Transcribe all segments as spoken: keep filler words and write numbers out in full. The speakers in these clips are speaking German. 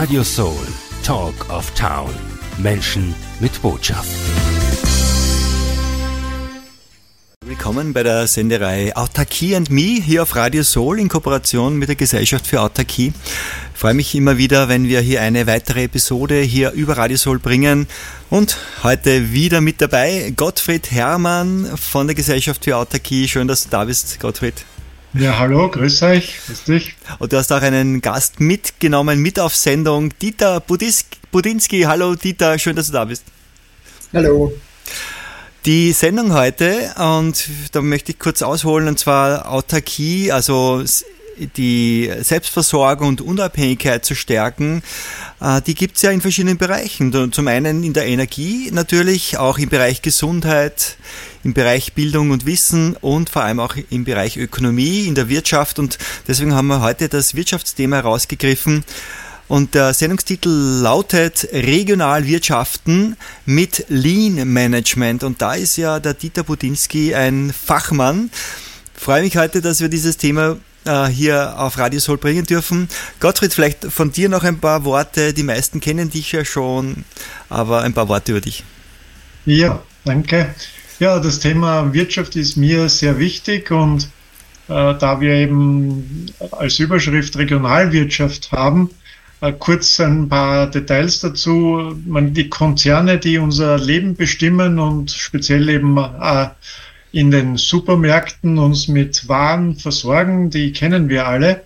Radio Soul, Talk of Town. Menschen mit Botschaft. Willkommen bei der Sendereihe Autarkie and Me hier auf Radio Soul in Kooperation mit der Gesellschaft für Autarkie. Ich freue mich immer wieder, wenn wir hier eine weitere Episode hier über Radio Soul bringen. Und heute wieder mit dabei Gottfried Herrmann von der Gesellschaft für Autarkie. Schön, dass du da bist, Gottfried. Ja, hallo, grüß euch, grüß dich. Und du hast auch einen Gast mitgenommen, mit auf Sendung, Dieter Budinski. Hallo Dieter, schön, dass du da bist. Hallo. Die Sendung heute, und da möchte ich kurz ausholen, und zwar Autarkie, also die Selbstversorgung und Unabhängigkeit zu stärken, die gibt es ja in verschiedenen Bereichen. Zum einen in der Energie natürlich, auch im Bereich Gesundheit, im Bereich Bildung und Wissen und vor allem auch im Bereich Ökonomie, in der Wirtschaft. Und deswegen haben wir heute das Wirtschaftsthema herausgegriffen. Und der Sendungstitel lautet Regional Wirtschaften mit Lean Management. Und da ist ja der Dieter Budinski ein Fachmann. Ich freue mich heute, dass wir dieses Thema äh, hier auf Radio Soul bringen dürfen. Gottfried, vielleicht von dir noch ein paar Worte. Die meisten kennen dich ja schon, aber ein paar Worte über dich. Ja, danke. Ja, das Thema Wirtschaft ist mir sehr wichtig und äh, da wir eben als Überschrift Regionalwirtschaft haben, kurz ein paar Details dazu. Die Konzerne, die unser Leben bestimmen und speziell eben in den Supermärkten uns mit Waren versorgen, die kennen wir alle.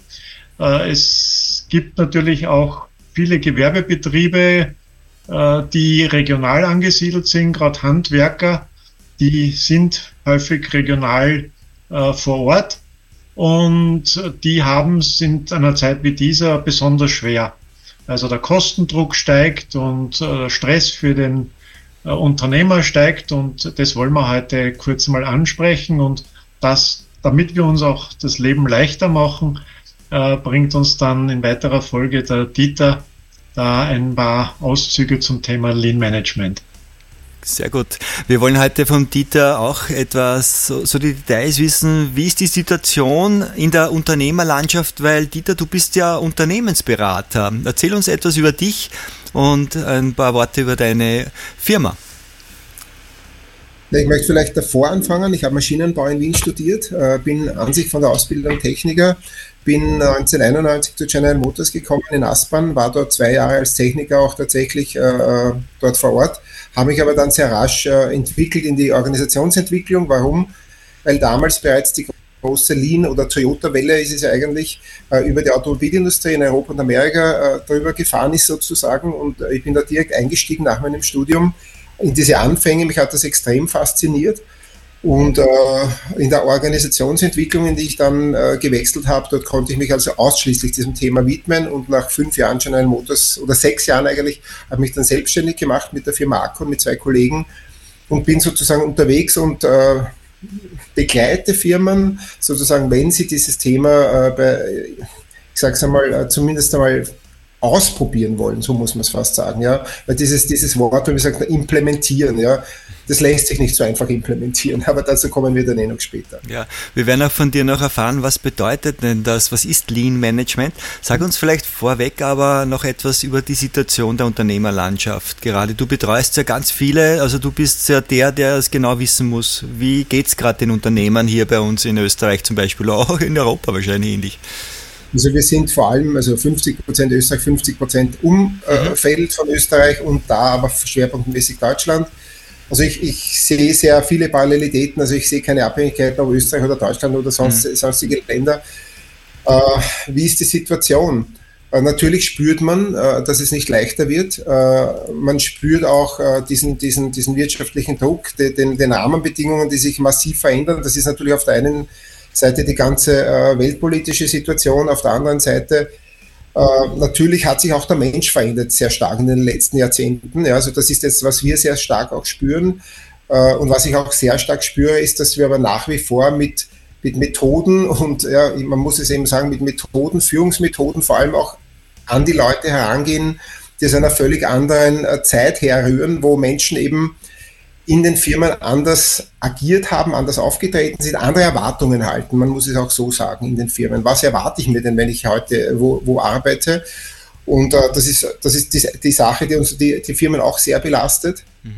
Es gibt natürlich auch viele Gewerbebetriebe, die regional angesiedelt sind, gerade Handwerker, die sind häufig regional vor Ort und die haben, sind an einer Zeit wie dieser besonders schwer. Also der Kostendruck steigt und äh, Stress für den äh, Unternehmer steigt und das wollen wir heute kurz mal ansprechen und das, damit wir uns auch das Leben leichter machen, äh, bringt uns dann in weiterer Folge der Dieter da ein paar Auszüge zum Thema Lean Management. Sehr gut. Wir wollen heute vom Dieter auch etwas, so, so die Details wissen. Wie ist die Situation in der Unternehmerlandschaft? Weil Dieter, du bist ja Unternehmensberater. Erzähl uns etwas über dich und ein paar Worte über deine Firma. Ich möchte vielleicht davor anfangen. Ich habe Maschinenbau in Wien studiert, bin an sich von der Ausbildung Techniker, bin neunzehnhunderteinundneunzig zu General Motors gekommen in Aspern, war dort zwei Jahre als Techniker auch tatsächlich äh, dort vor Ort, habe mich aber dann sehr rasch äh, entwickelt in die Organisationsentwicklung. Warum? Weil damals bereits die große Lean- oder Toyota-Welle ist es ja eigentlich äh, über die Automobilindustrie in Europa und Amerika äh, drüber gefahren ist sozusagen und äh, ich bin da direkt eingestiegen nach meinem Studium in diese Anfänge. Mich hat das extrem fasziniert. Und äh, in der Organisationsentwicklung, in die ich dann äh, gewechselt habe, dort konnte ich mich also ausschließlich diesem Thema widmen und nach fünf Jahren General Motors oder sechs Jahren eigentlich, habe mich dann selbstständig gemacht mit der Firma Akon, mit zwei Kollegen und bin sozusagen unterwegs und äh, begleite Firmen sozusagen, wenn sie dieses Thema äh, bei, ich sage es einmal, äh, zumindest einmal ausprobieren wollen, so muss man es fast sagen, ja, weil dieses, dieses Wort, wenn wir sagen, implementieren, ja, das lässt sich nicht so einfach implementieren, aber dazu kommen wir dann eh noch später. Ja, wir werden auch von dir noch erfahren, was bedeutet denn das, was ist Lean Management? Sag uns vielleicht vorweg aber noch etwas über die Situation der Unternehmerlandschaft. Gerade du betreust ja ganz viele, also du bist ja der, der es genau wissen muss. Wie geht es gerade den Unternehmern hier bei uns in Österreich zum Beispiel, auch in Europa wahrscheinlich ähnlich? Also wir sind vor allem, also fünfzig Prozent Österreich, fünfzig Prozent Umfeld von Österreich und da aber schwerpunktmäßig Deutschland. Also ich, ich sehe sehr viele Parallelitäten, also ich sehe keine Abhängigkeiten ob Österreich oder Deutschland oder sonst, mhm. sonstige Länder. Äh, wie ist die Situation? Äh, natürlich spürt man, äh, dass es nicht leichter wird. Äh, man spürt auch äh, diesen, diesen, diesen wirtschaftlichen Druck, den, den, den Rahmenbedingungen, die sich massiv verändern. Das ist natürlich auf der einen Seite die ganze äh, weltpolitische Situation, auf der anderen Seite äh, natürlich hat sich auch der Mensch verändert sehr stark in den letzten Jahrzehnten. Ja, also das ist jetzt, was wir sehr stark auch spüren äh, und was ich auch sehr stark spüre, ist, dass wir aber nach wie vor mit, mit Methoden und ja, man muss es eben sagen, mit Methoden, Führungsmethoden vor allem auch an die Leute herangehen, die aus einer völlig anderen äh, Zeit herrühren, wo Menschen eben in den Firmen anders agiert haben, anders aufgetreten sind, andere Erwartungen halten. Man muss es auch so sagen in den Firmen. Was erwarte ich mir denn, wenn ich heute wo, wo arbeite? Und äh, das ist, das ist die, die Sache, die uns die, die Firmen auch sehr belastet. Mhm.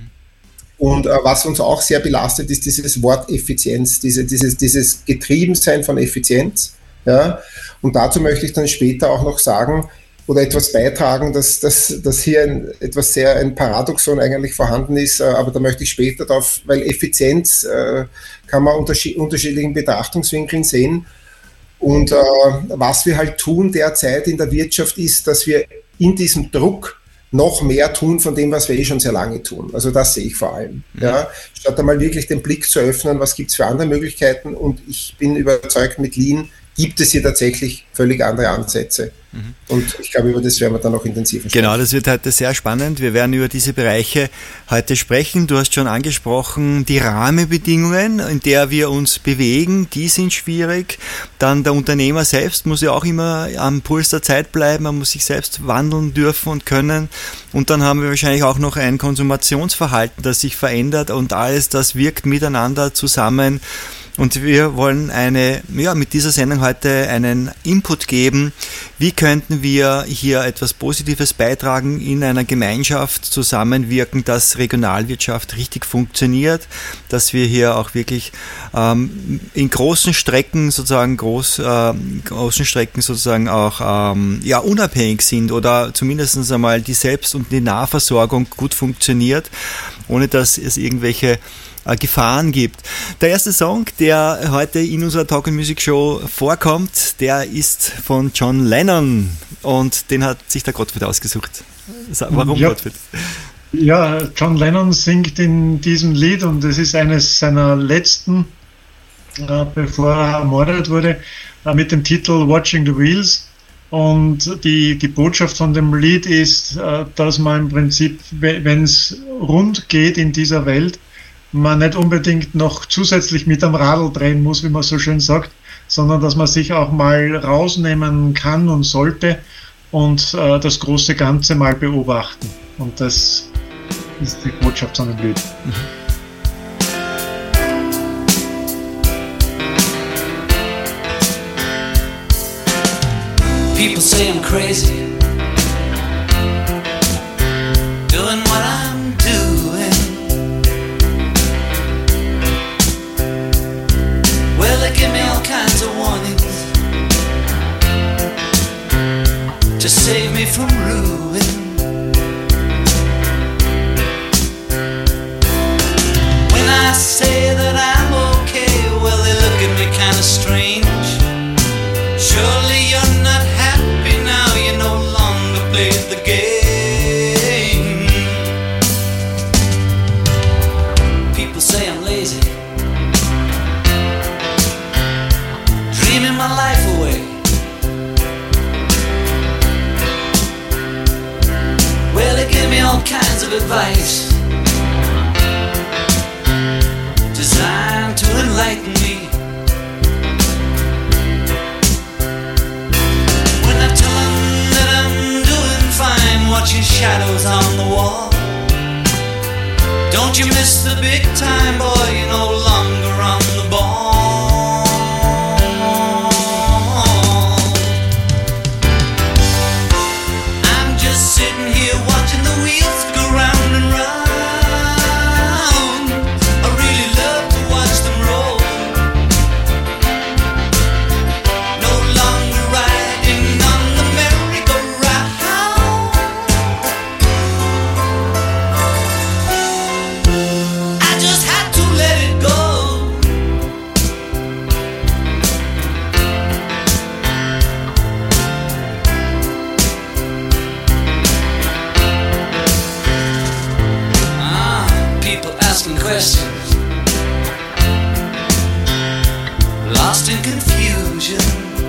Und äh, was uns auch sehr belastet, ist dieses Wort Effizienz, diese, dieses, dieses Getriebensein von Effizienz. Ja? Und dazu möchte ich dann später auch noch sagen oder etwas beitragen, dass, dass, dass hier ein, etwas sehr ein Paradoxon eigentlich vorhanden ist, äh, aber da möchte ich später drauf, weil Effizienz äh, kann man unter unterschiedlichen Betrachtungswinkeln sehen. Und äh, was wir halt tun derzeit in der Wirtschaft ist, dass wir in diesem Druck noch mehr tun von dem, was wir eh schon sehr lange tun. Also das sehe ich vor allem. Mhm. Ja. Statt einmal wirklich den Blick zu öffnen, was gibt es für andere Möglichkeiten, und ich bin überzeugt, mit Lean gibt es hier tatsächlich völlig andere Ansätze. Mhm. Und ich glaube, über das werden wir dann noch intensiver sprechen. Genau, das wird heute sehr spannend. Wir werden über diese Bereiche heute sprechen. Du hast schon angesprochen, die Rahmenbedingungen, in der wir uns bewegen, die sind schwierig. Dann der Unternehmer selbst muss ja auch immer am Puls der Zeit bleiben. Man muss sich selbst wandeln dürfen und können. Und dann haben wir wahrscheinlich auch noch ein Konsumationsverhalten, das sich verändert, und alles das wirkt miteinander zusammen. Und wir wollen eine, ja, mit dieser Sendung heute einen Input geben. Wie könnten wir hier etwas Positives beitragen, in einer Gemeinschaft zusammenwirken, dass Regionalwirtschaft richtig funktioniert, dass wir hier auch wirklich ähm, in großen Strecken sozusagen groß, äh, großen Strecken sozusagen auch ähm, ja, unabhängig sind oder zumindest einmal die Selbst- und die Nahversorgung gut funktioniert, ohne dass es irgendwelche Gefahren gibt. Der erste Song, der heute in unserer Talk and Music Show vorkommt, der ist von John Lennon, und den hat sich der Gottfried ausgesucht. Warum, ja. Gottfried? Ja, John Lennon singt in diesem Lied, und es ist eines seiner letzten, äh, bevor er ermordet wurde, äh, mit dem Titel Watching the Wheels. Und die, die Botschaft von dem Lied ist, äh, dass man im Prinzip, wenn es rund geht in dieser Welt, man nicht unbedingt noch zusätzlich mit am Radl drehen muss, wie man so schön sagt, sondern dass man sich auch mal rausnehmen kann und sollte und äh, das große Ganze mal beobachten. Und das ist die Botschaft von dem Lied. Mhm. People say I'm crazy, doing what I'm doing. Well, they give me all kinds of warnings to save me from ruin. When I say that I'm okay, well, they look at me kind of strange. Surely you're not happy now, you no longer play the game. People say I'm lazy, dreaming my life away. Well, they give me all kinds of advice designed to enlighten me. When I tell them that I'm doing fine, watching shadows on the wall, don't you miss the big time, boy, you're no longer on the ball. Sitting here watching the wheels go round and round. I really love to watch them roll. No longer riding on the merry-go-round. I just had to let it go. Asking questions, lost in confusion.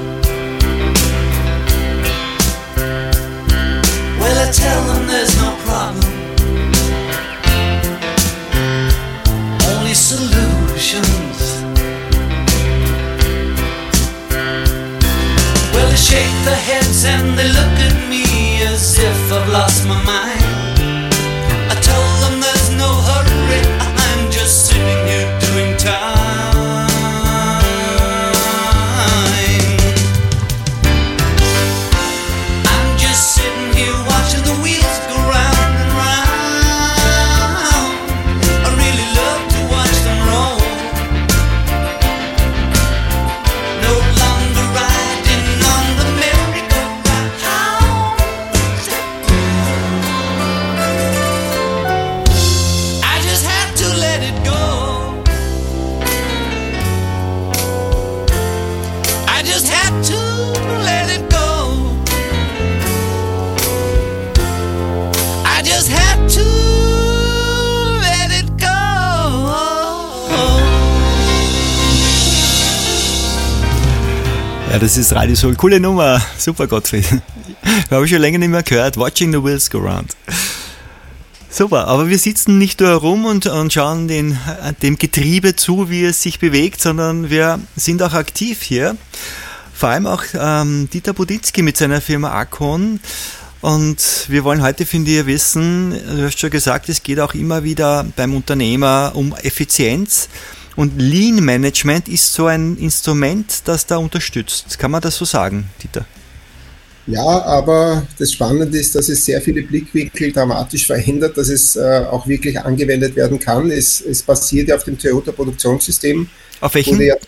Well, I tell them there's no problem, only solutions. Well, they shake their heads and they look at me as if I've lost my mind. I told them there's no hurry, I'm just sitting here doing time. I'm just sitting here Ja, das ist Radio Soul. Coole Nummer. Super, Gottfried. Habe ich schon länger nicht mehr gehört. Watching the Wheels go round. Super, aber wir sitzen nicht nur herum und, und schauen den, dem Getriebe zu, wie es sich bewegt, sondern wir sind auch aktiv hier. Vor allem auch ähm, Dieter Buditzky mit seiner Firma Akon. Und wir wollen heute von dir wissen, du hast schon gesagt, es geht auch immer wieder beim Unternehmer um Effizienz. Und Lean Management ist so ein Instrument, das da unterstützt. Kann man das so sagen, Dieter? Ja, aber das Spannende ist, dass es sehr viele Blickwinkel dramatisch verändert, dass es äh, auch wirklich angewendet werden kann. Es, es basiert ja auf dem Toyota-Produktionssystem. Auf welchem? Ja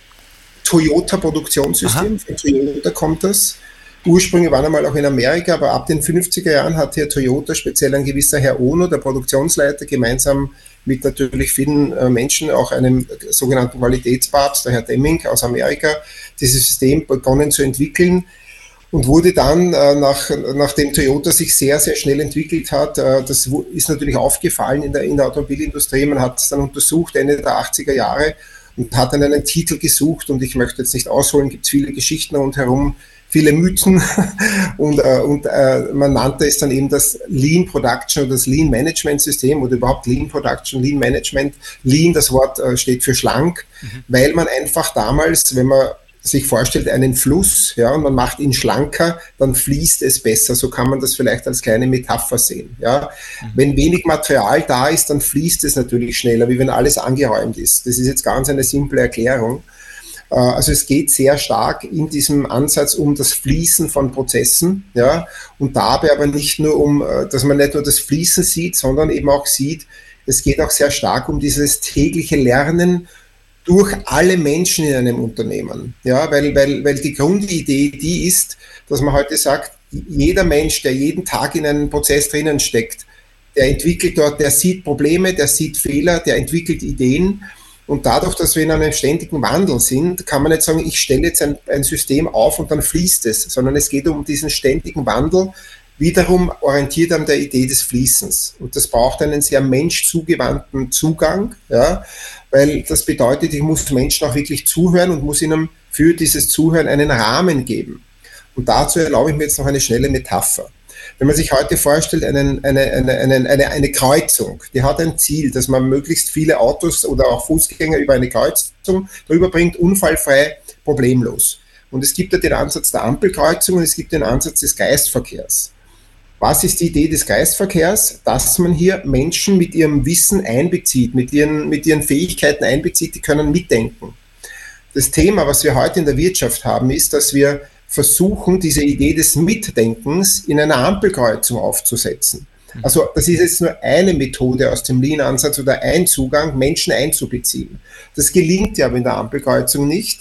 Toyota-Produktionssystem. Von Toyota kommt das. Ursprünge waren einmal auch in Amerika, aber ab den fünfziger Jahren hat hier Toyota, speziell ein gewisser Herr Ono, der Produktionsleiter, gemeinsam mit natürlich vielen äh, Menschen, auch einem sogenannten Qualitätspapst, der Herr Deming aus Amerika, dieses System begonnen zu entwickeln. Und wurde dann, äh, nach, nachdem Toyota sich sehr, sehr schnell entwickelt hat, äh, das ist natürlich aufgefallen in der, in der Automobilindustrie, man hat es dann untersucht, Ende der achtziger Jahre, und hat dann einen Titel gesucht, und ich möchte jetzt nicht ausholen, gibt es viele Geschichten rundherum, viele Mythen, und, äh, und äh, man nannte es dann eben das Lean Production oder das Lean Management System oder überhaupt Lean Production, Lean Management. Lean, das Wort äh, steht für schlank, mhm. weil man einfach damals, wenn man sich vorstellt, einen Fluss, ja, und man macht ihn schlanker, dann fließt es besser. So kann man das vielleicht als kleine Metapher sehen. Ja. Mhm. Wenn wenig Material da ist, dann fließt es natürlich schneller, wie wenn alles angeräumt ist. Das ist jetzt ganz eine simple Erklärung. Also es geht sehr stark in diesem Ansatz um das Fließen von Prozessen, ja, und dabei aber nicht nur um, dass man nicht nur das Fließen sieht, sondern eben auch sieht, es geht auch sehr stark um dieses tägliche Lernen durch alle Menschen in einem Unternehmen, ja, weil, weil, weil die Grundidee die ist, dass man heute sagt, jeder Mensch, der jeden Tag in einem Prozess drinnen steckt, der entwickelt dort, der sieht Probleme, der sieht Fehler, der entwickelt Ideen. Und dadurch, dass wir in einem ständigen Wandel sind, kann man nicht sagen, ich stelle jetzt ein, ein System auf und dann fließt es, sondern es geht um diesen ständigen Wandel, wiederum orientiert an der Idee des Fließens. Und das braucht einen sehr menschzugewandten Zugang, ja, weil das bedeutet, ich muss Menschen auch wirklich zuhören und muss ihnen für dieses Zuhören einen Rahmen geben. Und dazu erlaube ich mir jetzt noch eine schnelle Metapher. Wenn man sich heute vorstellt, einen, eine, eine, eine, eine, eine Kreuzung, die hat ein Ziel, dass man möglichst viele Autos oder auch Fußgänger über eine Kreuzung drüber bringt, unfallfrei, problemlos. Und es gibt ja den Ansatz der Ampelkreuzung und es gibt den Ansatz des Geistverkehrs. Was ist die Idee des Geistverkehrs? Dass man hier Menschen mit ihrem Wissen einbezieht, mit ihren, mit ihren Fähigkeiten einbezieht, die können mitdenken. Das Thema, was wir heute in der Wirtschaft haben, ist, dass wir versuchen, diese Idee des Mitdenkens in einer Ampelkreuzung aufzusetzen. Also das ist jetzt nur eine Methode aus dem Lean-Ansatz oder ein Zugang, Menschen einzubeziehen. Das gelingt ja aber in der Ampelkreuzung nicht,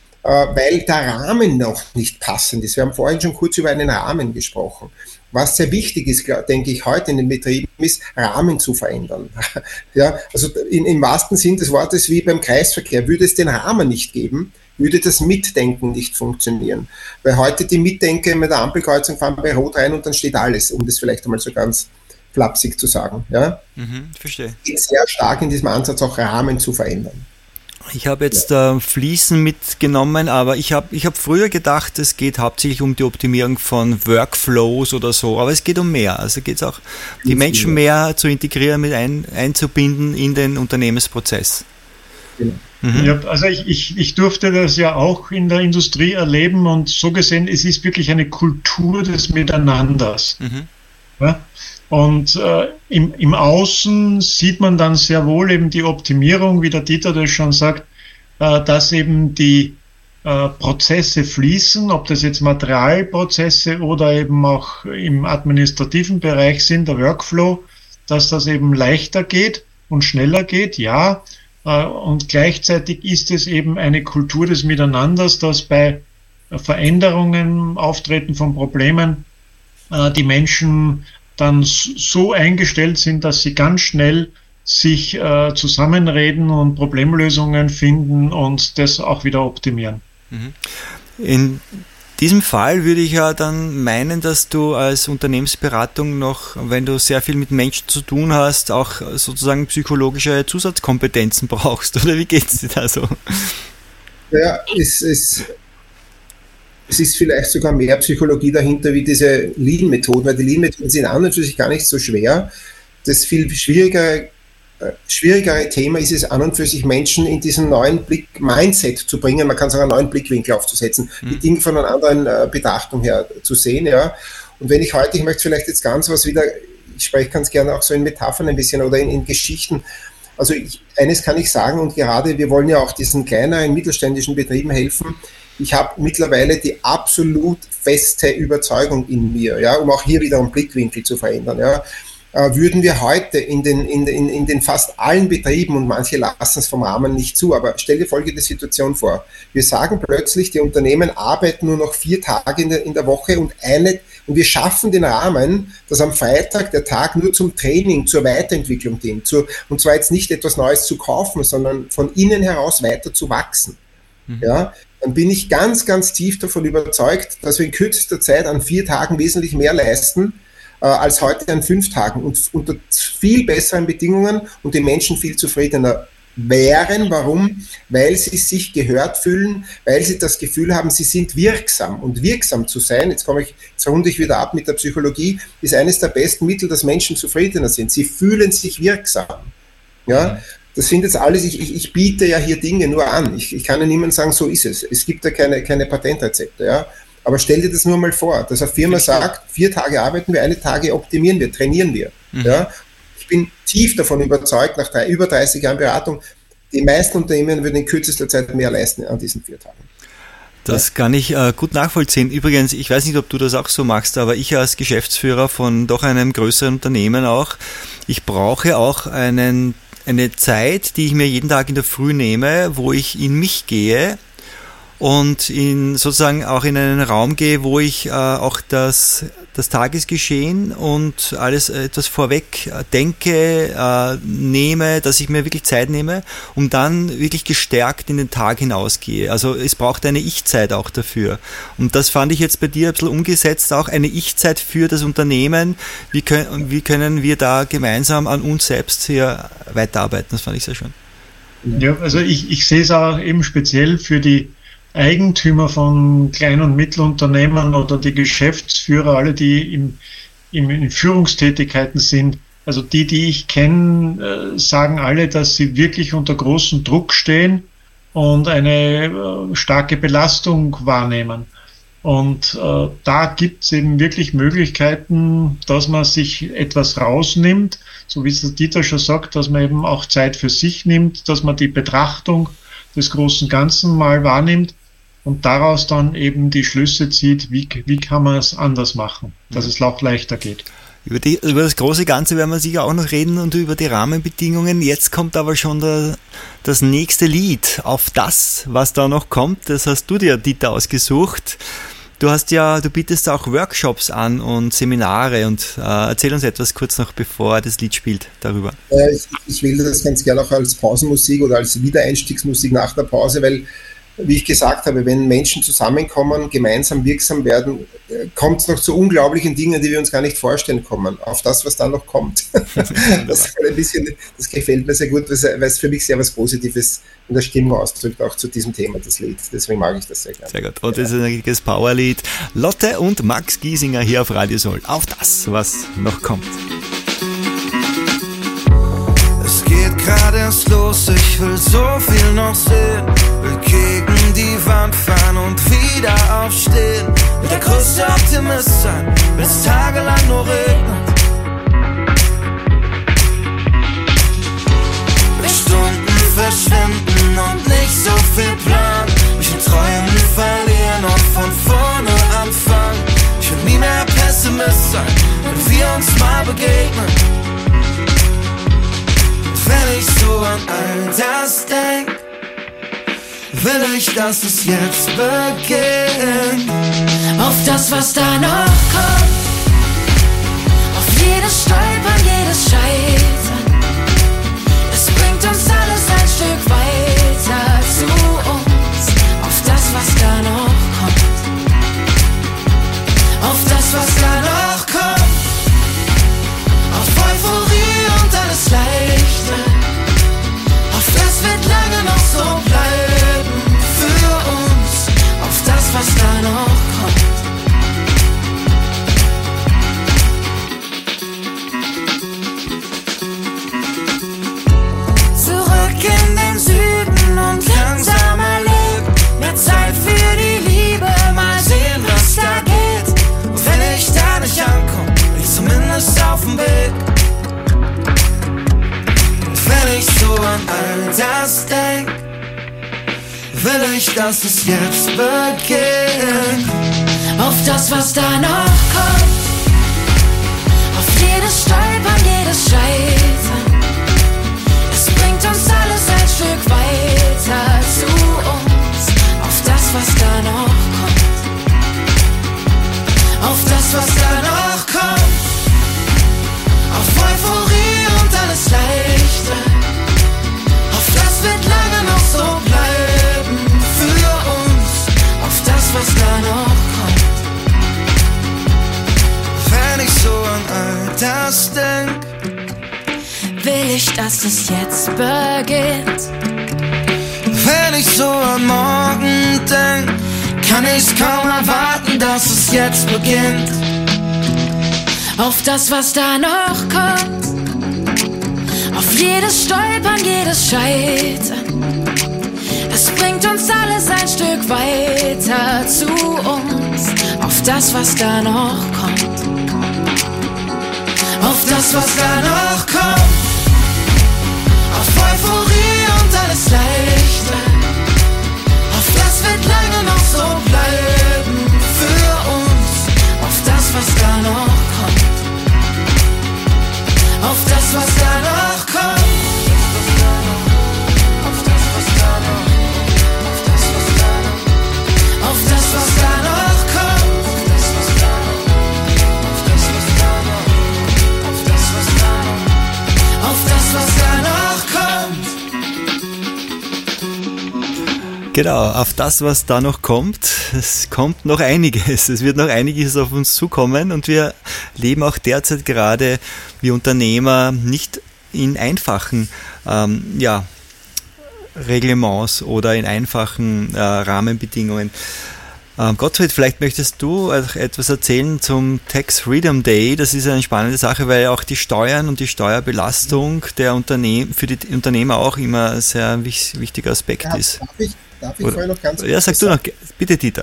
weil der Rahmen noch nicht passend ist. Wir haben vorhin schon kurz über einen Rahmen gesprochen. Was sehr wichtig ist, denke ich, heute in den Betrieben, ist, Rahmen zu verändern. Ja, also in, im wahrsten Sinn des Wortes wie beim Kreisverkehr. Würde es den Rahmen nicht geben, würde das Mitdenken nicht funktionieren. Weil heute die Mitdenker mit der Ampelkreuzung fahren bei Rot rein und dann steht alles, um das vielleicht einmal so ganz flapsig zu sagen. Ja? Mhm, verstehe. Es geht sehr stark in diesem Ansatz, auch Rahmen zu verändern. Ich habe jetzt äh, Fließen mitgenommen, aber ich habe ich hab früher gedacht, es geht hauptsächlich um die Optimierung von Workflows oder so, aber es geht um mehr. Also geht es auch, die Menschen mehr zu integrieren, mit ein, einzubinden in den Unternehmensprozess. Genau. Mhm. Ja, also ich, ich, ich durfte das ja auch in der Industrie erleben und so gesehen, es ist wirklich eine Kultur des Miteinanders. Mhm. Ja? Und äh, im, im Außen sieht man dann sehr wohl eben die Optimierung, wie der Dieter das schon sagt, äh, dass eben die äh, Prozesse fließen, ob das jetzt Materialprozesse oder eben auch im administrativen Bereich sind, der Workflow, dass das eben leichter geht und schneller geht, ja. Äh, und gleichzeitig ist es eben eine Kultur des Miteinanders, dass bei Veränderungen, Auftreten von Problemen äh, die Menschen dann so eingestellt sind, dass sie ganz schnell sich äh, zusammenreden und Problemlösungen finden und das auch wieder optimieren. In diesem Fall würde ich ja dann meinen, dass du als Unternehmensberatung noch, wenn du sehr viel mit Menschen zu tun hast, auch sozusagen psychologische Zusatzkompetenzen brauchst, oder wie geht es dir da so? Ja, es ist... es ist vielleicht sogar mehr Psychologie dahinter wie diese Lean-Methoden, weil die Lean-Methoden sind an und für sich gar nicht so schwer. Das viel schwierigere, äh, schwierigere Thema ist es an und für sich, Menschen in diesen neuen Blick, Mindset zu bringen, man kann sagen, einen neuen Blickwinkel aufzusetzen, mhm. die Dinge von einer anderen äh, Betrachtung her zu sehen. Ja. Und wenn ich heute, ich möchte vielleicht jetzt ganz was wieder, ich spreche ganz gerne auch so in Metaphern ein bisschen oder in, in Geschichten. Also ich, eines kann ich sagen, und gerade wir wollen ja auch diesen kleineren mittelständischen Betrieben helfen. Ich habe mittlerweile die absolut feste Überzeugung in mir, ja, um auch hier wieder einen Blickwinkel zu verändern. Ja. Äh, würden wir heute in den, in, in, in den fast allen Betrieben, und manche lassen es vom Rahmen nicht zu, aber stell dir folgende Situation vor. Wir sagen plötzlich, die Unternehmen arbeiten nur noch vier Tage in der, in der Woche und eine Und wir schaffen den Rahmen, dass am Freitag der Tag nur zum Training, zur Weiterentwicklung dient. Zu, und zwar jetzt nicht etwas Neues zu kaufen, sondern von innen heraus weiter zu wachsen. Mhm. Ja, dann bin ich ganz, ganz tief davon überzeugt, dass wir in kürzester Zeit an vier Tagen wesentlich mehr leisten, äh, als heute an fünf Tagen und unter viel besseren Bedingungen und die Menschen viel zufriedener wären. Warum? Weil sie sich gehört fühlen, weil sie das Gefühl haben, sie sind wirksam. Und wirksam zu sein, jetzt komme ich, jetzt runde ich wieder ab mit der Psychologie, ist eines der besten Mittel, dass Menschen zufriedener sind. Sie fühlen sich wirksam. Ja, das sind jetzt alles, ich, ich, ich biete ja hier Dinge nur an. Ich, ich kann ja niemandem sagen, so ist es. Es gibt ja keine, keine Patentrezepte. Ja. Aber stell dir das nur mal vor, dass eine Firma sagt, vier Tage arbeiten wir, eine Tage optimieren wir, trainieren wir. Mhm. Ja. Ich bin tief davon überzeugt, nach drei, über dreißig Jahren Beratung, die meisten Unternehmen würden in kürzester Zeit mehr leisten an diesen vier Tagen. Das kann ich äh, gut nachvollziehen. Übrigens, ich weiß nicht, ob du das auch so machst, aber ich als Geschäftsführer von doch einem größeren Unternehmen auch, ich brauche auch einen, eine Zeit, die ich mir jeden Tag in der Früh nehme, wo ich in mich gehe und in sozusagen auch in einen Raum gehe, wo ich äh, auch das, das Tagesgeschehen und alles etwas vorweg denke, äh, nehme, dass ich mir wirklich Zeit nehme, um dann wirklich gestärkt in den Tag hinausgehe. Also es braucht eine Ich-Zeit auch dafür. Und das fand ich jetzt bei dir ein bisschen umgesetzt, auch eine Ich-Zeit für das Unternehmen. Wie können, wie können wir da gemeinsam an uns selbst hier weiterarbeiten? Das fand ich sehr schön. Ja, also ich, ich sehe es auch eben speziell für die Eigentümer von Klein- und Mittelunternehmen oder die Geschäftsführer, alle, die im, im, in Führungstätigkeiten sind, also die, die ich kenne, äh, sagen alle, dass sie wirklich unter großem Druck stehen und eine äh, starke Belastung wahrnehmen. Und äh, da gibt es eben wirklich Möglichkeiten, dass man sich etwas rausnimmt, so wie es der Dieter schon sagt, dass man eben auch Zeit für sich nimmt, dass man die Betrachtung des großen Ganzen mal wahrnimmt und daraus dann eben die Schlüsse zieht, wie, wie kann man es anders machen, dass es auch leichter geht. Über, die, über das große Ganze werden wir sicher auch noch reden und über die Rahmenbedingungen. Jetzt kommt aber schon der, das nächste Lied auf das, was da noch kommt. Das hast du dir, Dieter, ausgesucht. Du hast ja, du bietest auch Workshops an und Seminare und äh, erzähl uns etwas kurz noch, bevor das Lied spielt, darüber. Äh, ich, ich wähle das ganz gerne auch als Pausenmusik oder als Wiedereinstiegsmusik nach der Pause, weil, wie ich gesagt habe, wenn Menschen zusammenkommen, gemeinsam wirksam werden, kommt es noch zu unglaublichen Dingen, die wir uns gar nicht vorstellen kommen. Auf das, was dann noch kommt. Das, ein bisschen, das gefällt mir sehr gut, weil es für mich sehr was Positives in der Stimmung ausdrückt, auch zu diesem Thema, das Lied. Deswegen mag ich das sehr gerne. Sehr gut. Und das ist ein richtiges Powerlied. Lotte und Max Giesinger hier auf Radio Soll. Auf das, was noch kommt. Es geht gerade erst los, ich will so viel noch sehen. Will gegen die Wand fahren und wieder aufstehen. Will der größte Optimist sein, wenn es tagelang nur regnet. Will Stunden verschwinden und nicht so viel Plan. Ich will Träumen verlieren und von vorne anfangen. Ich will nie mehr Pessimist sein, wenn wir uns mal begegnen. Wenn ich so an all das denk, will ich, dass es jetzt beginnt. Auf das, was da noch kommt, auf jedes Stolpern, jedes Scheitern. Es bringt uns alles ein Stück weiter zu uns. Auf das, was da noch kommt, auf das, was da noch kommt, auf Euphorie und alles Leichte. Auf das wird lange noch so bleiben für uns. Auf das, was da noch ich, dass es jetzt beginnt. Auf das, was da noch kommt, auf jedes Stolpern, jedes Scheitern. Es bringt uns alles ein Stück weiter zu uns. Auf das, was da noch kommt, auf das, was da noch kommt, auf Euphorie und alles leichter. Auf das wird lange noch so bleiben für uns. Auf das, was da noch kommt. Wenn ich so an all das denk, Will ich, dass es jetzt beginnt. wenn ich so an morgen denk, kann ich's kaum erwarten, dass es jetzt beginnt. Auf das, was da noch kommt, auf jedes Stolpern, jedes Scheitern. Es bringt uns alles ein Stück weiter zu uns. Auf das, was da noch kommt, Auf das, was da noch kommt, auf Euphorie und alles leichter. Auf das wird lange noch so bleiben für uns. Auf das, was da noch kommt, auf das, was da noch kommt, auf das, was da noch, auf das, was da noch, auf das, was da noch kommt, auf das, was da noch, auf das, was da noch, auf das, was da noch, auf das, was da noch kommt. Genau, auf das, was da noch kommt. Es kommt noch einiges. Es wird noch einiges auf uns zukommen und wir leben auch derzeit gerade wie Unternehmer nicht in einfachen ähm, ja, Reglements oder in einfachen äh, Rahmenbedingungen. Ähm, Gottfried, vielleicht möchtest du etwas erzählen zum Tax Freedom Day. Das ist eine spannende Sache, weil auch die Steuern und die Steuerbelastung der Unternehmen für die Unternehmer auch immer ein sehr wichtiger Aspekt Ja, ist. darf ich, darf ich Oder- vorher noch ganz Ja, sag du noch, bitte Dieter.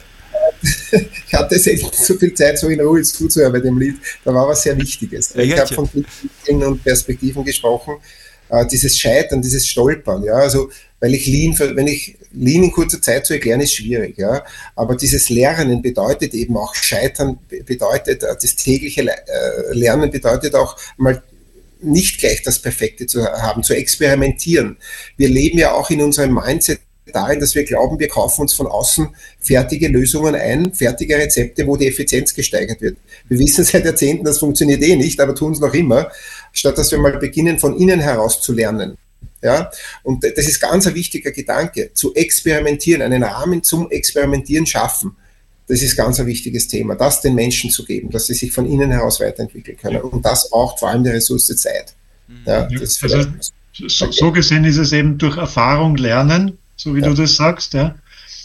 Ich hatte selten so viel Zeit, so in Ruhe zuzuhören bei dem Lied. Da war was sehr Wichtiges. Ja, Ich ja, habe ja. von Blickwinkeln und Perspektiven gesprochen. Äh, dieses Scheitern, dieses Stolpern, ja, also weil ich Lean, wenn ich Lean in kurzer Zeit zu erklären, ist schwierig, ja. Aber dieses Lernen bedeutet eben auch Scheitern, bedeutet äh, das tägliche Le- äh, Lernen bedeutet auch mal nicht gleich das Perfekte zu haben, zu experimentieren. Wir leben ja auch in unserem Mindset darin, dass wir glauben, wir kaufen uns von außen fertige Lösungen ein, fertige Rezepte, wo die Effizienz gesteigert wird. Wir wissen seit Jahrzehnten, das funktioniert eh nicht, aber tun es noch immer, statt dass wir mal beginnen, von innen heraus zu lernen. Ja, und das ist ganz ein wichtiger Gedanke, zu experimentieren, einen Rahmen zum Experimentieren schaffen. Das ist ganz ein wichtiges Thema, das den Menschen zu geben, dass sie sich von innen heraus weiterentwickeln können. Und das braucht vor allem die Ressource Zeit. Ja, Ja, das also so, so gesehen ist es eben durch Erfahrung lernen, so wie Ja. du das sagst, ja.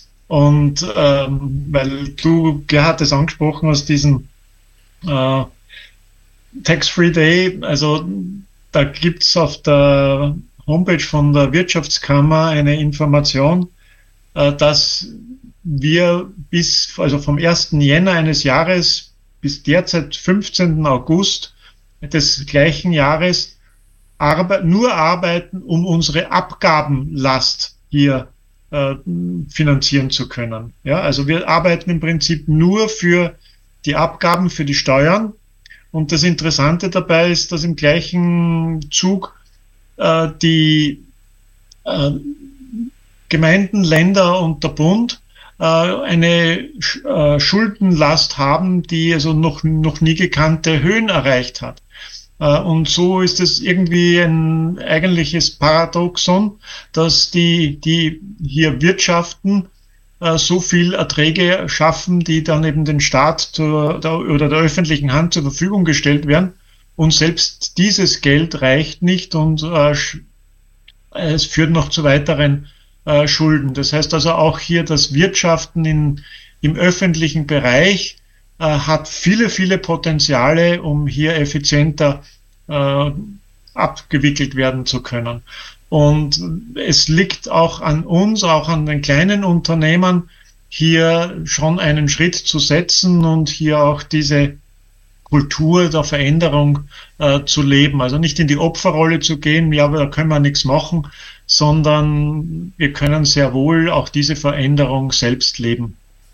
Und ähm, weil du, Gerhard, das angesprochen hast, diesen äh, Tax-Free Day, also da gibt's auf der Homepage von der Wirtschaftskammer eine Information, äh, dass wir bis, also vom ersten Jänner eines Jahres bis derzeit fünfzehnten August des gleichen Jahres Arbe- nur arbeiten, um unsere Abgabenlast hier äh, finanzieren zu können. Ja, also wir arbeiten im Prinzip nur für die Abgaben, für die Steuern. Und das Interessante dabei ist, dass im gleichen Zug äh, die äh, Gemeinden, Länder und der Bund äh, eine Sch- äh, Schuldenlast haben, die also noch, noch nie gekannte Höhen erreicht hat. Äh, Und so ist es irgendwie ein eigentliches Paradoxon, dass die, die hier wirtschaften, äh, so viel Erträge schaffen, die dann eben den Staat zur, der, oder der öffentlichen Hand zur Verfügung gestellt werden. Und selbst dieses Geld reicht nicht und äh, sch- es führt noch zu weiteren äh, Schulden. Das heißt also auch hier das Wirtschaften in, im öffentlichen Bereich äh, hat viele, viele Potenziale, um hier effizienter äh, abgewickelt werden zu können. Und es liegt auch an uns, auch an den kleinen Unternehmern, hier schon einen Schritt zu setzen und hier auch diese Kultur der Veränderung äh, zu leben. Also nicht in die Opferrolle zu gehen, ja, aber da können wir nichts machen, sondern wir können sehr wohl auch diese Veränderung selbst leben.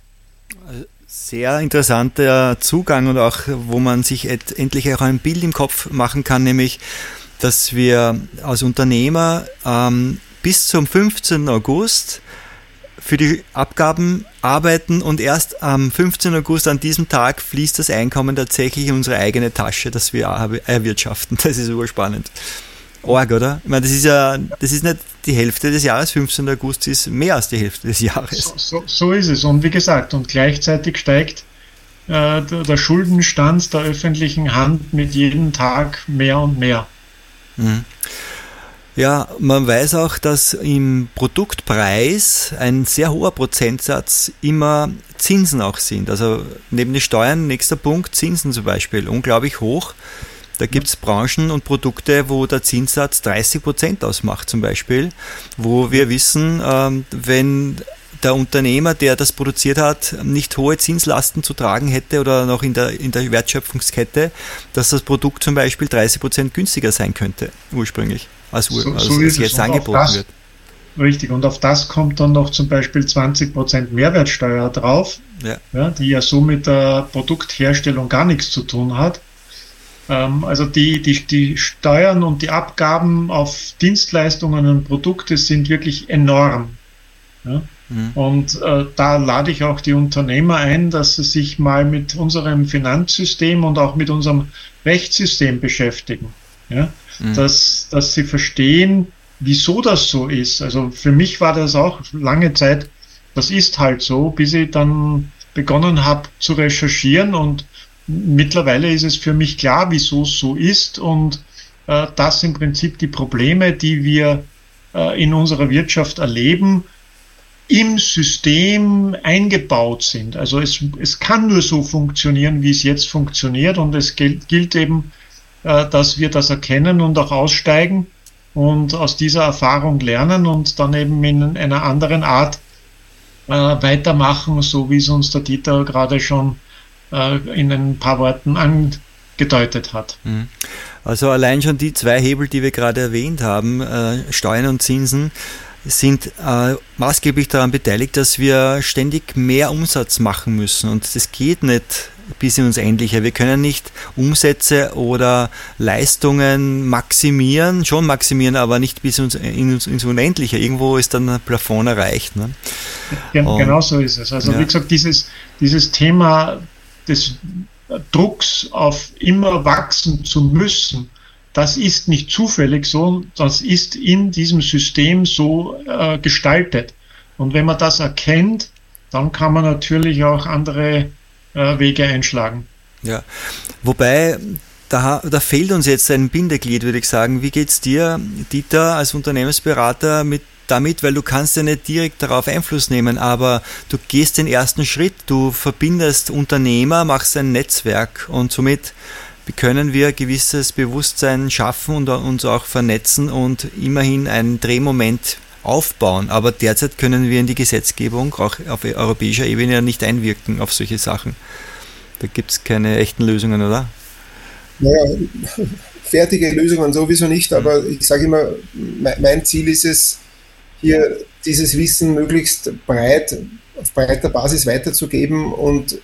Sehr interessanter Zugang und auch, wo man sich et- endlich auch ein Bild im Kopf machen kann, nämlich, dass wir als Unternehmer ähm, bis zum fünfzehnten August für die Abgaben arbeiten und erst am fünfzehnten August, an diesem Tag, fließt das Einkommen tatsächlich in unsere eigene Tasche, das wir erwirtschaften. Das ist urspannend. Org, oder? Ich meine, das ist ja, das ist nicht die Hälfte des Jahres, fünfzehnten August ist mehr als die Hälfte des Jahres. So, so, so ist es. Und wie gesagt, und gleichzeitig steigt äh, der, der Schuldenstand der öffentlichen Hand mit jedem Tag mehr und mehr. Mhm. Ja, man weiß auch, dass im Produktpreis ein sehr hoher Prozentsatz immer Zinsen auch sind. Also neben den Steuern, nächster Punkt, Zinsen zum Beispiel, unglaublich hoch. Da gibt es Branchen und Produkte, wo der Zinssatz dreißig Prozent ausmacht zum Beispiel, wo wir wissen, ähm, wenn der Unternehmer, der das produziert hat, nicht hohe Zinslasten zu tragen hätte oder noch in der, in der Wertschöpfungskette, dass das Produkt zum Beispiel dreißig Prozent günstiger sein könnte, ursprünglich, als, So, als, so als ist jetzt es. Und angeboten auf das, wird. Richtig, und auf das kommt dann noch zum Beispiel zwanzig Prozent Mehrwertsteuer drauf, Ja. ja, die ja so mit der Produktherstellung gar nichts zu tun hat. Ähm, also die, die, die Steuern und die Abgaben auf Dienstleistungen und Produkte sind wirklich enorm. Ja? Mhm. Und äh, da lade ich auch die Unternehmer ein, dass sie sich mal mit unserem Finanzsystem und auch mit unserem Rechtssystem beschäftigen. Ja? Mhm. Dass, dass sie verstehen, wieso das so ist. Also für mich war das auch lange Zeit, das ist halt so, bis ich dann begonnen habe zu recherchieren, und mittlerweile ist es für mich klar, wieso es so ist, und äh, dass im Prinzip die Probleme, die wir äh, in unserer Wirtschaft erleben, im System eingebaut sind. Also es, es kann nur so funktionieren, wie es jetzt funktioniert, und es gilt, gilt eben, äh, dass wir das erkennen und auch aussteigen und aus dieser Erfahrung lernen und dann eben in einer anderen Art äh, weitermachen, so wie es uns der Dieter gerade schon äh, in ein paar Worten angedeutet hat. Also allein schon die zwei Hebel, die wir gerade erwähnt haben, äh, Steuern und Zinsen, sind äh, maßgeblich daran beteiligt, dass wir ständig mehr Umsatz machen müssen, und das geht nicht bis in uns Endliche. Wir können nicht Umsätze oder Leistungen maximieren, schon maximieren, aber nicht bis ins, ins, ins Unendliche. Irgendwo ist dann ein Plafond erreicht. Ne? Gen Und, genau so ist es. Also ja. wie gesagt, dieses, dieses Thema des Drucks auf immer wachsen zu müssen, das ist nicht zufällig so, das ist in diesem System so äh, gestaltet. Und wenn man das erkennt, dann kann man natürlich auch andere äh, Wege einschlagen. Ja, wobei, da, da fehlt uns jetzt ein Bindeglied, würde ich sagen. Wie geht's dir, Dieter, als Unternehmensberater mit damit, weil du kannst ja nicht direkt darauf Einfluss nehmen, aber du gehst den ersten Schritt, du verbindest Unternehmer, machst ein Netzwerk, und somit können wir gewisses Bewusstsein schaffen und uns auch vernetzen und immerhin einen Drehmoment aufbauen. Aber derzeit können wir in die Gesetzgebung auch auf europäischer Ebene nicht einwirken auf solche Sachen. Da gibt es keine echten Lösungen, oder? Naja, fertige Lösungen sowieso nicht, aber ich sage immer, mein Ziel ist es, hier dieses Wissen möglichst breit, auf breiter Basis weiterzugeben, und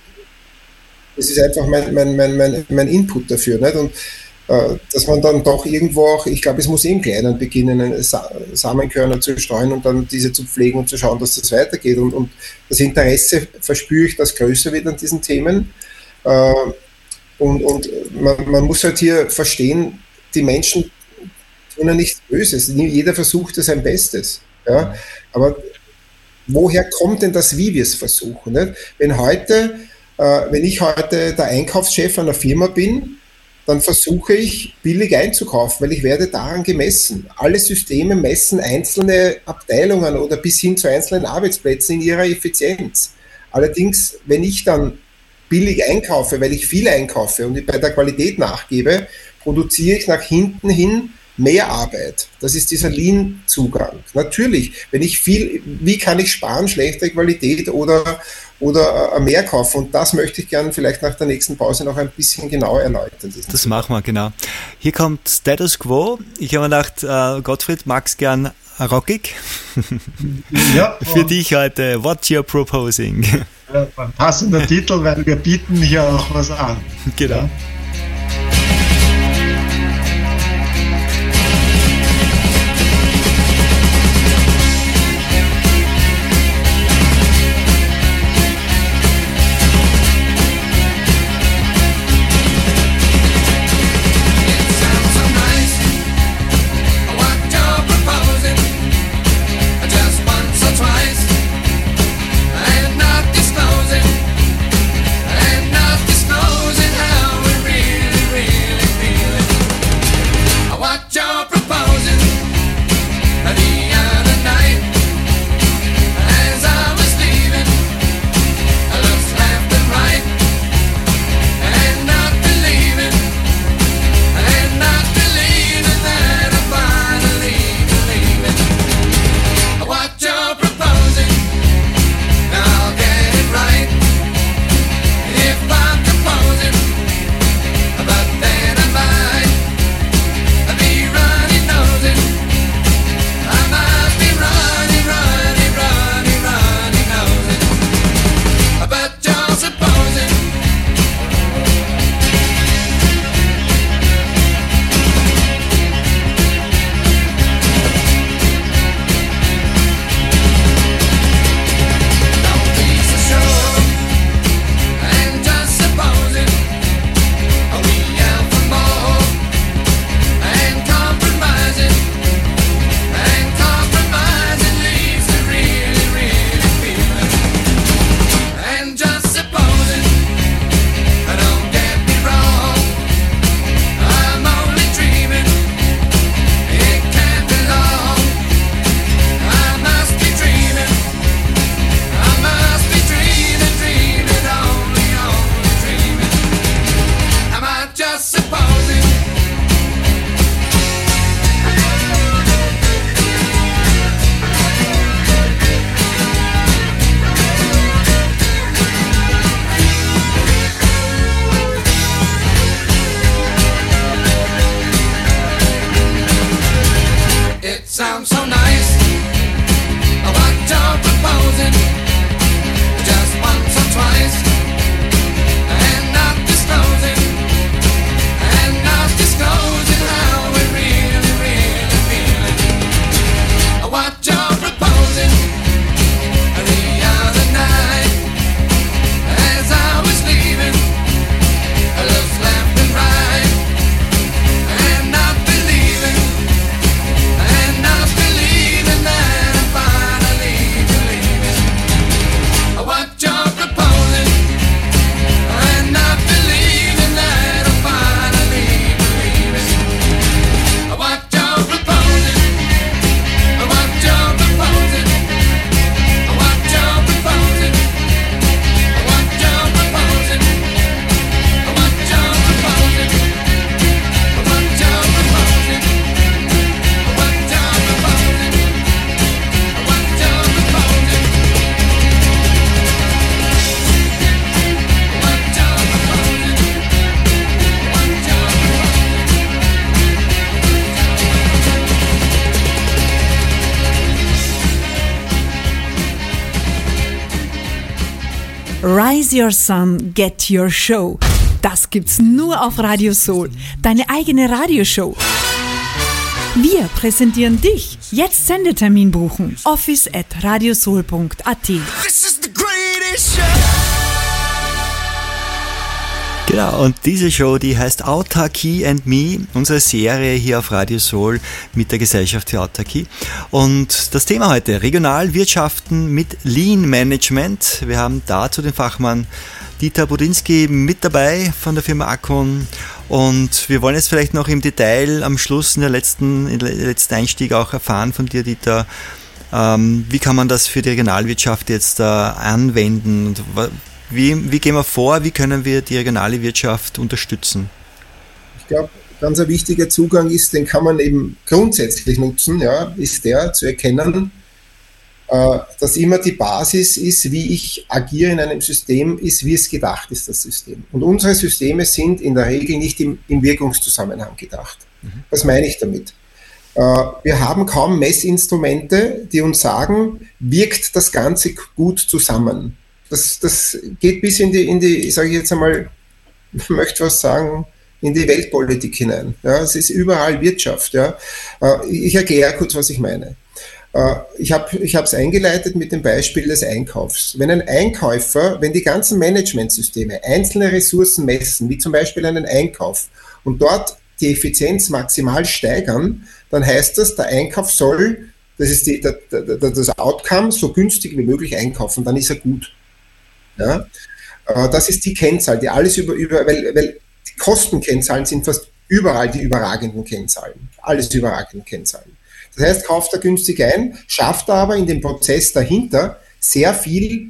das ist einfach mein, mein, mein, mein, mein Input dafür. Nicht? Und äh, dass man dann doch irgendwo auch, ich glaube, es muss im Kleinen beginnen, Sa Samenkörner zu streuen und dann diese zu pflegen und zu schauen, dass das weitergeht. Und, und das Interesse verspüre ich, das größer wird an diesen Themen. Äh, und und man, man muss halt hier verstehen, die Menschen tun ja nichts Böses. Jeder versucht ja sein Bestes. Ja? Aber woher kommt denn das, wie wir es versuchen? Nicht? Wenn heute Wenn ich heute der Einkaufschef einer Firma bin, dann versuche ich billig einzukaufen, weil ich werde daran gemessen. Alle Systeme messen einzelne Abteilungen oder bis hin zu einzelnen Arbeitsplätzen in ihrer Effizienz. Allerdings, wenn ich dann billig einkaufe, weil ich viel einkaufe und bei der Qualität nachgebe, produziere ich nach hinten hin mehr Arbeit. Das ist dieser Lean-Zugang. Natürlich, wenn ich viel, wie kann ich sparen, schlechte Qualität oder oder ein Mehr kaufen. Und das möchte ich gerne vielleicht nach der nächsten Pause noch ein bisschen genauer erläutern. Das machen wir, genau. Hier kommt Status Quo. Ich habe mir gedacht, äh, Gottfried, magst gern rockig? Ja. Für dich heute, What You're Proposing. Ja, ein passender Titel, weil wir bieten hier auch was an. Genau. Ja. Rise Your Sun, Get Your Show. Das gibt's nur auf Radio Soul, deine eigene Radioshow. Wir präsentieren dich. Jetzt Sendetermin buchen. office at radiosoul punkt at. This is the greatest show. Genau, und diese Show, die heißt Autarkie and Me, unsere Serie hier auf Radio Soul mit der Gesellschaft für Autarkie. Und das Thema heute, Regionalwirtschaften mit Lean Management. Wir haben dazu den Fachmann Dieter Budinski mit dabei von der Firma Akon. Und wir wollen jetzt vielleicht noch im Detail am Schluss in der letzten, in der letzten Einstieg auch erfahren von dir, Dieter, ähm, wie kann man das für die Regionalwirtschaft jetzt äh, anwenden und Wie, wie gehen wir vor, wie können wir die regionale Wirtschaft unterstützen? Ich glaube, ganz ein wichtiger Zugang ist, den kann man eben grundsätzlich nutzen, ja, ist der zu erkennen, dass immer die Basis ist, wie ich agiere in einem System, ist, wie es gedacht ist, das System. Und unsere Systeme sind in der Regel nicht im, im Wirkungszusammenhang gedacht. Mhm. Was meine ich damit? Wir haben kaum Messinstrumente, die uns sagen, wirkt das Ganze gut zusammen. Das, das geht bis in die, in die, sage ich jetzt einmal, ich möchte was sagen, in die Weltpolitik hinein. Ja, es ist überall Wirtschaft. Ja. Ich erkläre kurz, was ich meine. Ich habe ich habe es eingeleitet mit dem Beispiel des Einkaufs. Wenn ein Einkäufer, wenn die ganzen Managementsysteme einzelne Ressourcen messen, wie zum Beispiel einen Einkauf, und dort die Effizienz maximal steigern, dann heißt das, der Einkauf soll, das ist die, der, der, das Outcome, so günstig wie möglich einkaufen, dann ist er gut. Ja? Das ist die Kennzahl, die alles über, über weil, weil die Kostenkennzahlen sind fast überall die überragenden Kennzahlen, alles überragende Kennzahlen. Das heißt, kauft er günstig ein, schafft er aber in dem Prozess dahinter sehr viel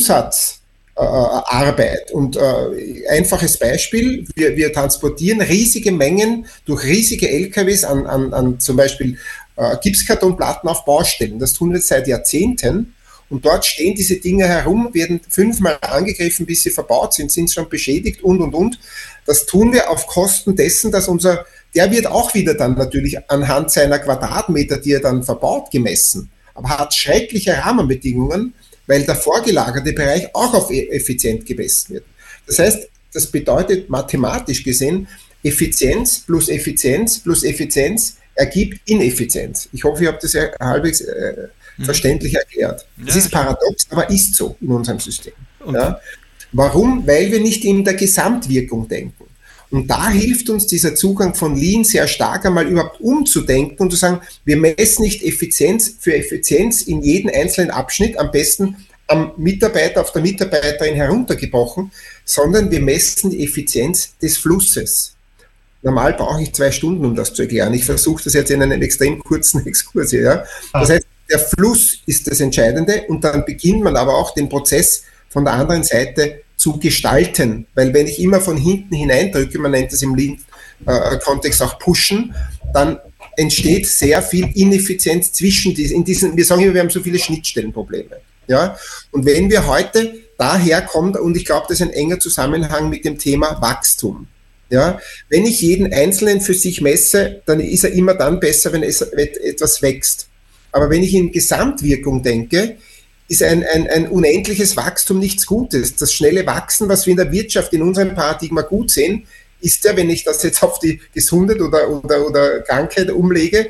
Zusatzarbeit. Äh, und äh, einfaches Beispiel, wir, wir transportieren riesige Mengen durch riesige L K Ws an, an, an zum Beispiel äh, Gipskartonplatten auf Baustellen. Das tun wir seit Jahrzehnten. Und dort stehen diese Dinge herum, werden fünfmal angegriffen, bis sie verbaut sind, sind schon beschädigt und, und, und. Das tun wir auf Kosten dessen, dass unser, der wird auch wieder dann natürlich anhand seiner Quadratmeter, die er dann verbaut, gemessen, aber hat schreckliche Rahmenbedingungen, weil der vorgelagerte Bereich auch auf effizient gemessen wird. Das heißt, das bedeutet mathematisch gesehen, Effizienz plus Effizienz plus Effizienz ergibt Ineffizienz. Ich hoffe, ich habe das ja halbwegs äh, mhm. verständlich erklärt. Das ja. ist paradox, aber ist so in unserem System. Ja? Warum? Weil wir nicht in der Gesamtwirkung denken. Und da hilft uns dieser Zugang von Lean sehr stark, einmal überhaupt umzudenken und zu sagen, wir messen nicht Effizienz für Effizienz in jedem einzelnen Abschnitt, am besten am Mitarbeiter, auf der Mitarbeiterin heruntergebrochen, sondern wir messen die Effizienz des Flusses. Normal brauche ich zwei Stunden, um das zu erklären. Ich versuche das jetzt in einem extrem kurzen Exkurs hier. Ja? Das heißt, der Fluss ist das Entscheidende und dann beginnt man aber auch den Prozess von der anderen Seite zu gestalten, weil wenn ich immer von hinten hineindrücke, man nennt das im Lean-Kontext auch pushen, dann entsteht sehr viel Ineffizienz zwischen diesen, in diesen, wir sagen immer, wir haben so viele Schnittstellenprobleme. Ja? Und wenn wir heute daher kommen, und ich glaube, das ist ein enger Zusammenhang mit dem Thema Wachstum. Ja? Wenn ich jeden Einzelnen für sich messe, dann ist er immer dann besser, wenn es etwas wächst. Aber wenn ich in Gesamtwirkung denke, ist ein, ein, ein unendliches Wachstum nichts Gutes. Das schnelle Wachsen, was wir in der Wirtschaft in unserem Paradigma gut sehen, ist ja, wenn ich das jetzt auf die Gesundheit oder, oder, oder Krankheit umlege,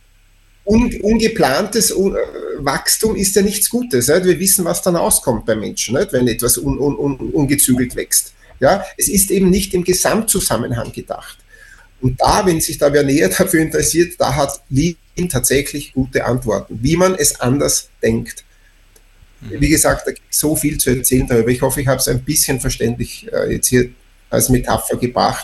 un, ungeplantes un, Wachstum ist ja nichts Gutes. Nicht? Wir wissen, was dann auskommt bei Menschen, nicht? Wenn etwas un, un, un, ungezügelt wächst. Ja? Es ist eben nicht im Gesamtzusammenhang gedacht. Und da, wenn sich da wer näher dafür interessiert, da hat Lean tatsächlich gute Antworten, wie man es anders denkt. Wie gesagt, da gibt es so viel zu erzählen darüber. Ich hoffe, ich habe es ein bisschen verständlich äh, jetzt hier als Metapher gebracht,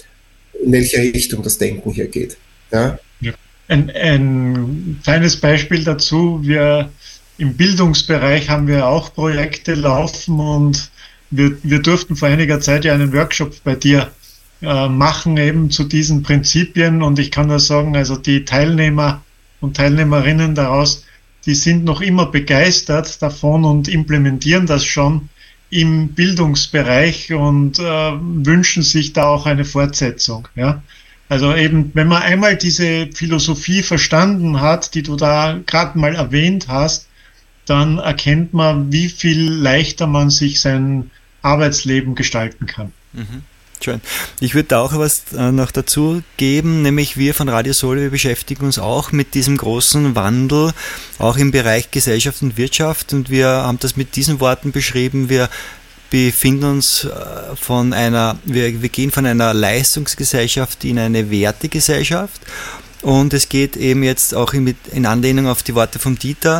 in welche Richtung das Denken hier geht. Ja? Ja. Ein, ein kleines Beispiel dazu. Wir im Bildungsbereich haben wir auch Projekte laufen und wir, wir durften vor einiger Zeit ja einen Workshop bei dir äh, machen, eben zu diesen Prinzipien. Und ich kann nur sagen, also die Teilnehmer und Teilnehmerinnen daraus, die sind noch immer begeistert davon und implementieren das schon im Bildungsbereich und äh, wünschen sich da auch eine Fortsetzung. Ja? Also eben, wenn man einmal diese Philosophie verstanden hat, die du da gerade mal erwähnt hast, dann erkennt man, wie viel leichter man sich sein Arbeitsleben gestalten kann. Mhm. Schön. Ich würde da auch was äh, noch dazu geben, nämlich wir von Radio Sole, wir beschäftigen uns auch mit diesem großen Wandel, auch im Bereich Gesellschaft und Wirtschaft, und wir haben das mit diesen Worten beschrieben. Wir befinden uns äh, von einer, wir, wir gehen von einer Leistungsgesellschaft in eine Wertegesellschaft, und es geht eben jetzt auch in, in Anlehnung auf die Worte vom Dieter,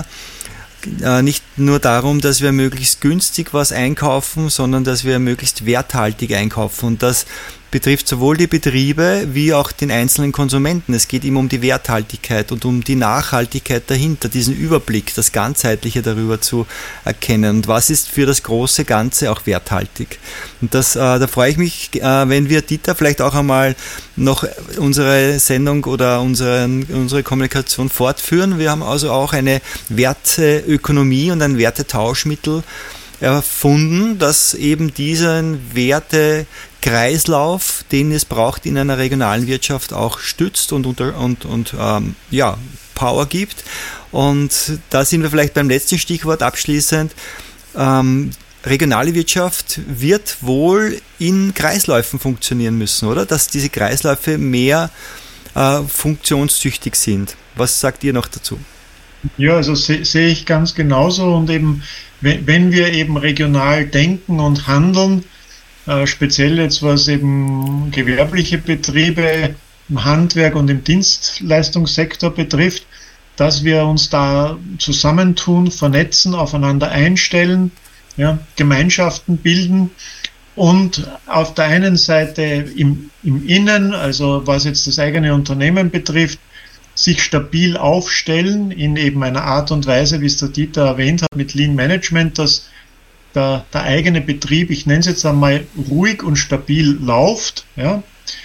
nicht nur darum, dass wir möglichst günstig was einkaufen, sondern dass wir möglichst werthaltig einkaufen. Und das betrifft sowohl die Betriebe wie auch den einzelnen Konsumenten. Es geht immer um die Werthaltigkeit und um die Nachhaltigkeit dahinter, diesen Überblick, das Ganzheitliche darüber zu erkennen. Und was ist für das große Ganze auch werthaltig? Und das, äh, da freue ich mich, äh, wenn wir, Dieter, vielleicht auch einmal noch unsere Sendung oder unseren, unsere Kommunikation fortführen. Wir haben also auch eine Werteökonomie und ein Wertetauschmittel erfunden, das eben diesen Wertekreislauf, den es braucht in einer regionalen Wirtschaft, auch stützt und, unter, und, und ähm, ja, Power gibt. Und da sind wir vielleicht beim letzten Stichwort abschließend. Ähm, regionale Wirtschaft wird wohl in Kreisläufen funktionieren müssen, oder? Dass diese Kreisläufe mehr äh, funktionstüchtig sind. Was sagt ihr noch dazu? Ja, also se- sehe ich ganz genauso, und eben wenn wir eben regional denken und handeln, äh, speziell jetzt was eben gewerbliche Betriebe im Handwerk und im Dienstleistungssektor betrifft, dass wir uns da zusammentun, vernetzen, aufeinander einstellen, ja, Gemeinschaften bilden und auf der einen Seite im, im Innen, also was jetzt das eigene Unternehmen betrifft, sich stabil aufstellen in eben einer Art und Weise, wie es der Dieter erwähnt hat, mit Lean Management, dass der, der eigene Betrieb, ich nenne es jetzt einmal, ruhig und stabil läuft. Ja?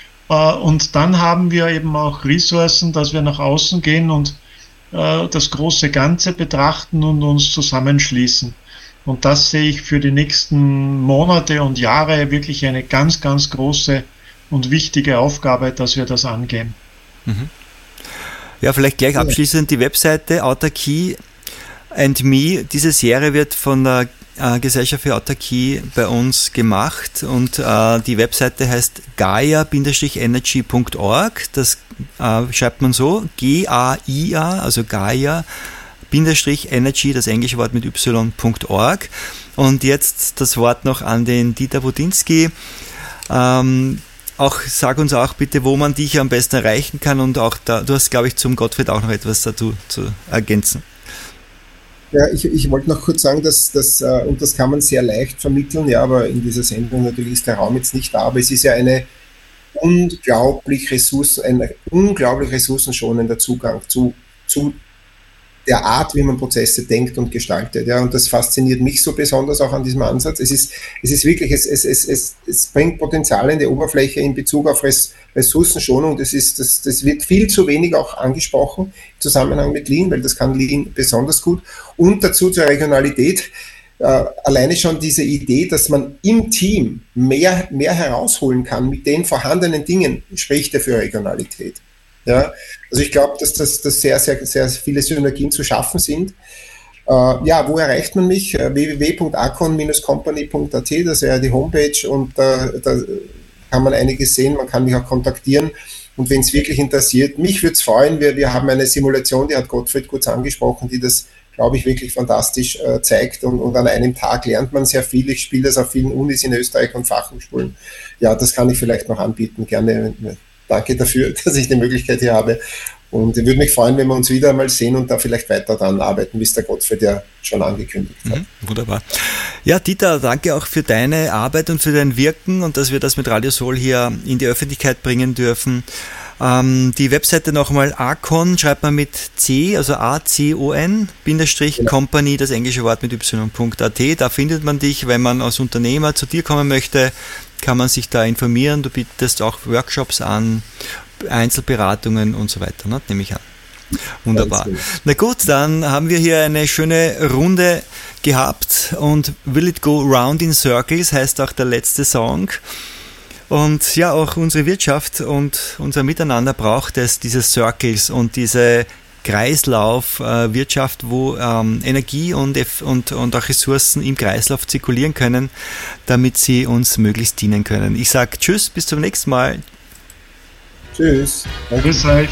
Und dann haben wir eben auch Ressourcen, dass wir nach außen gehen und äh, das große Ganze betrachten und uns zusammenschließen. Und das sehe ich für die nächsten Monate und Jahre wirklich eine ganz, ganz große und wichtige Aufgabe, dass wir das angehen. Mhm. Ja, vielleicht gleich abschließend die Webseite Autarkie and Me. Diese Serie wird von der äh, Gesellschaft für Autarkie bei uns gemacht, und äh, die Webseite heißt gaia Energy Punkt org. Das äh, schreibt man so, G A I A, also Gaia Energy, das englische Wort mit y Punkt org. Und jetzt das Wort noch an den Dieter Wodinski. Ähm, Auch, sag uns auch bitte, wo man dich am besten erreichen kann, und auch da, du hast, glaube ich, zum Gottfried auch noch etwas dazu zu ergänzen. Ja, ich, ich wollte noch kurz sagen, dass das, äh, und das kann man sehr leicht vermitteln, ja, aber in dieser Sendung natürlich ist der Raum jetzt nicht da, aber es ist ja eine unglaublich Ressourcen, ein unglaublich ressourcenschonender Zugang zu, zu der Art, wie man Prozesse denkt und gestaltet. Ja, und das fasziniert mich so besonders auch an diesem Ansatz. Es ist, es ist wirklich, es, es, es, es, es bringt Potenzial in die Oberfläche in Bezug auf Res, Ressourcenschonung. Das ist, das, das wird viel zu wenig auch angesprochen im Zusammenhang mit Lean, weil das kann Lean besonders gut. Und dazu zur Regionalität. Äh, alleine schon diese Idee, dass man im Team mehr, mehr herausholen kann mit den vorhandenen Dingen, spricht ja für Regionalität. Ja, also ich glaube, dass das dass sehr, sehr, sehr viele Synergien zu schaffen sind. Äh, ja, wo erreicht man mich? w w w Punkt acon Bindestrich company Punkt a t, das ist ja die Homepage, und äh, da kann man einiges sehen, man kann mich auch kontaktieren, und wenn es wirklich interessiert, mich würde es freuen, wir, wir haben eine Simulation, die hat Gottfried kurz angesprochen, die das, glaube ich, wirklich fantastisch äh, zeigt, und, und an einem Tag lernt man sehr viel. Ich spiele das auf vielen Unis in Österreich und Fachhochschulen. Ja, das kann ich vielleicht noch anbieten, gerne. Danke dafür, dass ich die Möglichkeit hier habe. Und ich würde mich freuen, wenn wir uns wieder einmal sehen und da vielleicht weiter daran arbeiten, wie es der Gottfried ja schon angekündigt hat. Mhm, wunderbar. Ja, Dieter, danke auch für deine Arbeit und für dein Wirken und dass wir das mit Radio Soul hier in die Öffentlichkeit bringen dürfen. Ähm, die Webseite nochmal Acon, schreibt man mit C, also A C O N, Bindestrich, genau. Company, das englische Wort mit y.at. Da findet man dich, wenn man als Unternehmer zu dir kommen möchte, kann man sich da informieren. Du bietest auch Workshops an, Einzelberatungen und so weiter, ne? Nehme ich an. Wunderbar. Na gut, dann haben wir hier eine schöne Runde gehabt, und Will It Go Round in Circles heißt auch der letzte Song. Und ja, auch unsere Wirtschaft und unser Miteinander braucht es, diese Circles und diese Kreislaufwirtschaft, äh, wo ähm, Energie und, und, und auch Ressourcen im Kreislauf zirkulieren können, damit sie uns möglichst dienen können. Ich sage Tschüss, bis zum nächsten Mal. Tschüss. Grüß euch.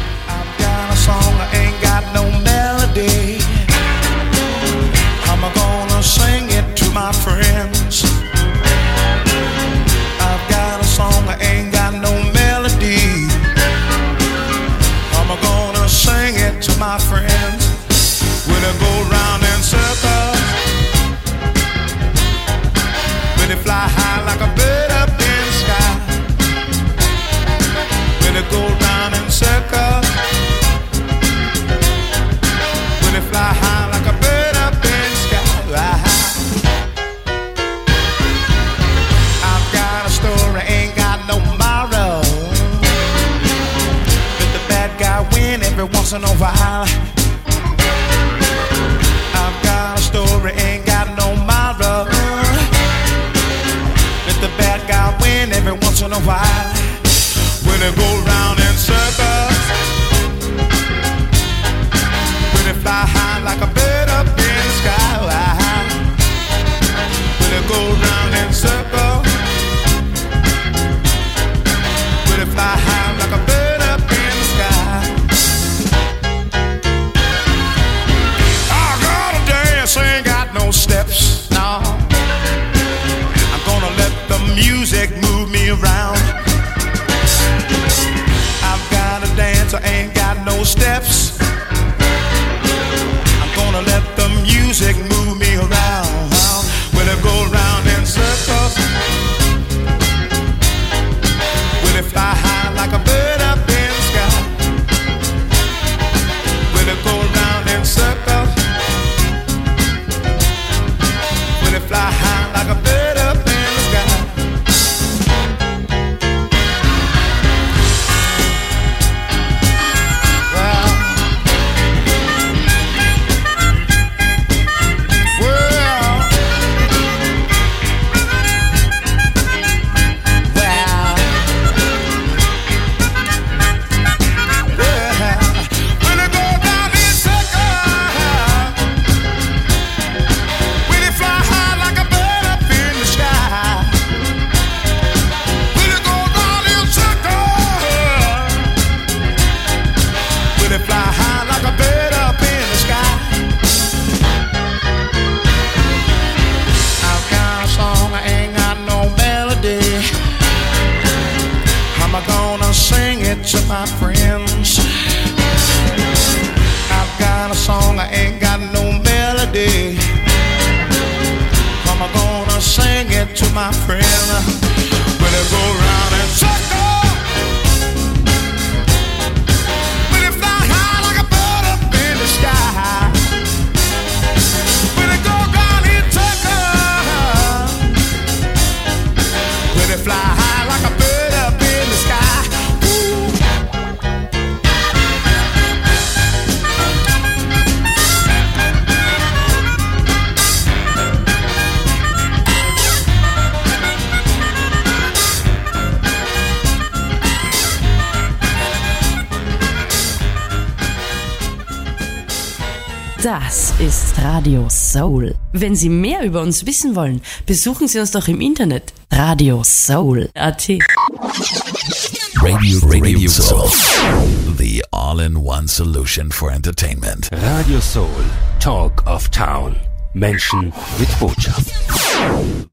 My friends, will it go round in circles? Will it fly high like a bird up in the sky? once in a while. I've got a story, ain't got no moral. Let the bad guy win every once in a while. When it go round in circles, when it fly high like a bird up in the sky. When it go round in circles, when it fly high like a bird up in the sky. I gotta dance, ain't got no steps, no. I'm gonna let the music move me around. I've gotta dance, I ain't got no steps. I'm gonna let the music move me around. Will it go round in circles? Will it fly high like a bird up in the sky? Will it go round in circles? Will it fly high like a bird up in the sky? Well, well, well, well. When it go down in circles, will it fly high like a bird up in the sky? Will it go down in circles? Will it fly high like a bird up in the sky? I've got a song, I ain't got no melody. How am I gonna sing it to my friends? I've got a song, I ain't got no melody. How am I gonna sing it to my friends? Will it go round in circles? Will it fly high like a bird up in the sky? Will it go round in circles? Will it fly high like a bird up in the sky? Ooh. Das ist Radio Soul. Wenn Sie mehr über uns wissen wollen, besuchen Sie uns doch im Internet radio soul punkt a t. Radio, Radio Soul, the all-in-one solution for entertainment. Radio Soul, Talk of Town. Menschen mit Botschaft.